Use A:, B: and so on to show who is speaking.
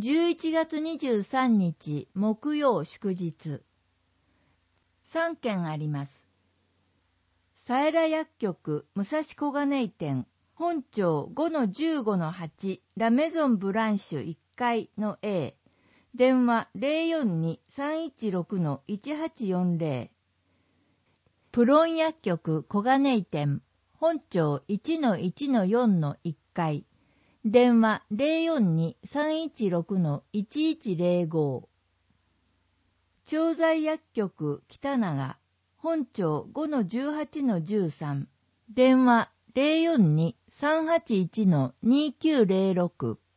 A: 11月23日木曜祝日。3件あります。佐枝薬局武蔵小金井店本町 5-15-8 ラメゾンブランシュ1階の A、電話 042-316-1840。プロン薬局小金井店本町 1-1-4-1 階、電話 042-316-1105。調剤薬局北長本町 5-18-13、電話 042-381-2906。